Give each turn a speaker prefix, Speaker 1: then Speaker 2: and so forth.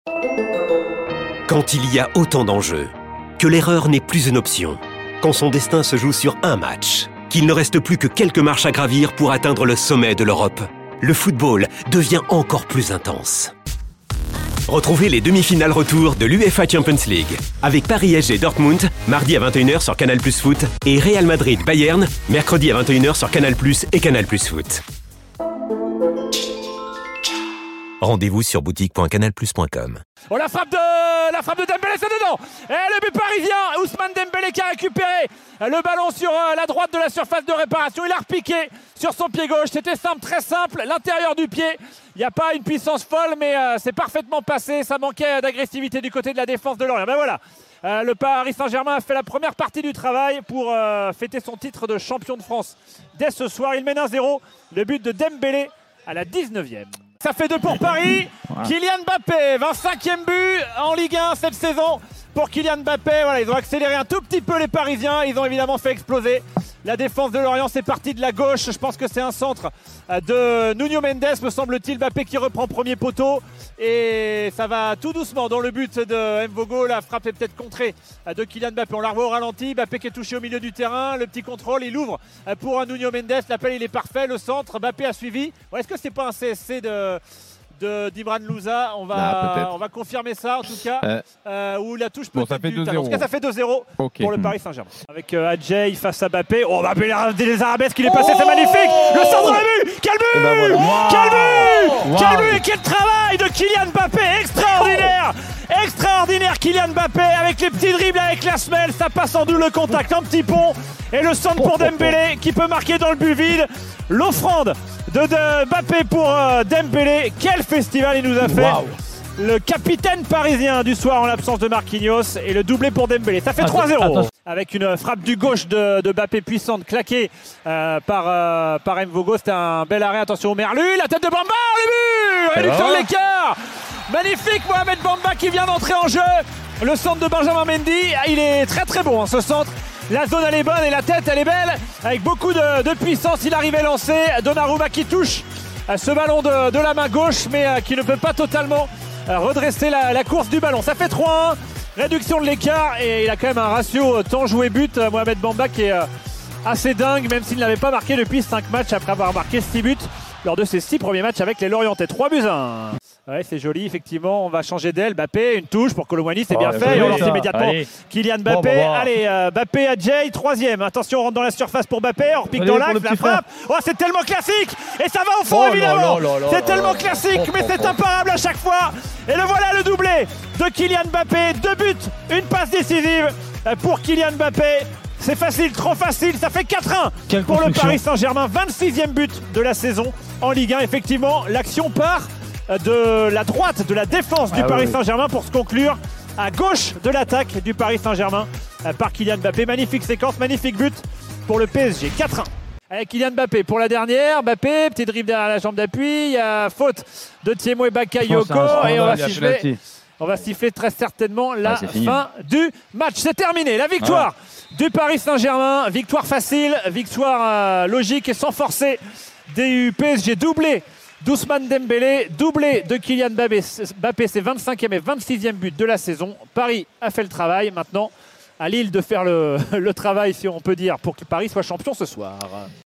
Speaker 1: Quand il y a autant d'enjeux, que l'erreur n'est plus une option, quand son destin se joue sur un match, qu'il ne reste plus que quelques marches à gravir pour atteindre le sommet de l'Europe, le football devient encore plus intense. Retrouvez les demi-finales retour de l'UEFA Champions League avec Paris SG Dortmund, mardi à 21h sur Canal+ Foot et Real Madrid Bayern, mercredi à 21h sur Canal+ et Canal+ Foot. Rendez-vous sur boutique.canalplus.com.
Speaker 2: Oh, la frappe de Dembélé, c'est dedans. Et le but parisien, Ousmane Dembélé qui a récupéré le ballon sur la droite de la surface de réparation. Il a repiqué sur son pied gauche. C'était simple, très simple. L'intérieur du pied, il n'y a pas une puissance folle, mais c'est parfaitement passé. Ça manquait d'agressivité du côté de la défense de Lorient. Ben voilà. Le Paris Saint-Germain a fait la première partie du travail pour fêter son titre de champion de France dès ce soir. Il mène 1-0. Le but de Dembélé à la 19e. Ça fait 2 pour Paris. Kylian Mbappé, 25e but en Ligue 1 cette saison pour Kylian Mbappé. Voilà, ils ont accéléré un tout petit peu les Parisiens. Ils ont évidemment fait exploser la défense de Lorient. C'est parti de la gauche. Je pense que c'est un centre de Nuno Mendes, me semble-t-il. Mbappé qui reprend premier poteau. Et ça va tout doucement dans le but de Mvogo. La frappe est peut-être contrée de Kylian Mbappé. On la revoit au ralenti. Mbappé qui est touché au milieu du terrain. Le petit contrôle, il ouvre pour un Nuno Mendes. L'appel, il est parfait. Le centre, Mbappé a suivi. Bon, est-ce que c'est pas un CSC d'Imran Louza? On va confirmer ça en tout cas. Où la touche peut être du talent. En tout cas, ça fait 2-0 pour le Paris Saint-Germain. Avec Adjei face à Mbappé. Oh, Mbappé, il a des arabesques, il est passé, c'est magnifique. Le centre dans le but. Quel but! Quel but! Et quel travail de Kylian Mbappé! Extraordinaire! Extraordinaire Kylian Mbappé avec les petits dribbles, avec la semelle, ça passe en double contact, un petit pont et le centre pour Dembélé qui peut marquer dans le but vide. L'offrande de Mbappé pour Dembélé. Quel festival il nous a fait! Le capitaine parisien du soir en l'absence de Marquinhos et le doublé pour Dembélé. Ça fait 3-0 avec une frappe du gauche de Mbappé puissante claquée par Mvogo. C'était un bel arrêt. Attention au Merlu, la tête de Bamba, le but! Réduction de l'écart. Magnifique Mohamed Bamba qui vient d'entrer en jeu. Le centre de Benjamin Mendy, il est très très bon ce centre. La zone elle est bonne et la tête elle est belle. Avec beaucoup de puissance, il arrive à lancer. Donnarumma qui touche ce ballon de la main gauche mais qui ne peut pas totalement redresser la course du ballon. Ça fait 3-1, réduction de l'écart et il a quand même un ratio temps joué but. Mohamed Bamba qui est assez dingue même s'il n'avait pas marqué depuis 5 matchs après avoir marqué 6 buts lors de ses 6 premiers matchs avec les Lorientais. 3-1. Ouais, c'est joli, effectivement. On va changer d'aile. Mbappé, une touche pour Colomboigny, c'est bien fait. Et on lance immédiatement Kylian Mbappé. Allez, Mbappé à Jay, 3e. Attention, on rentre dans la surface pour Mbappé. On repique dans l'axe, la frappe. Oh, c'est tellement classique. Et ça va au fond, évidemment. C'est tellement classique, mais c'est imparable à chaque fois. Et le voilà, le doublé de Kylian Mbappé. 2 buts, une passe décisive pour Kylian Mbappé. C'est facile, trop facile. Ça fait 4-1 pour le Paris Saint-Germain. 26e but de la saison en Ligue 1. Effectivement, l'action part de la droite de la défense du Paris Saint-Germain pour se conclure à gauche de l'attaque du Paris Saint-Germain par Kylian Mbappé. Magnifique séquence, magnifique but pour le PSG. 4-1. Avec Kylian Mbappé pour la dernière. Mbappé, petit dribble derrière la jambe d'appui. Il y a faute de Thiemo Bakayoko et on va siffler très certainement la fin du match. C'est terminé. La victoire du Paris Saint-Germain. Victoire facile, victoire logique et sans forcer du PSG. Doublé d'Ousmane Dembélé, doublé de Kylian Mbappé, c'est 25e et 26e but de la saison. Paris a fait le travail. Maintenant, à Lille de faire le travail, si on peut dire, pour que Paris soit champion ce soir.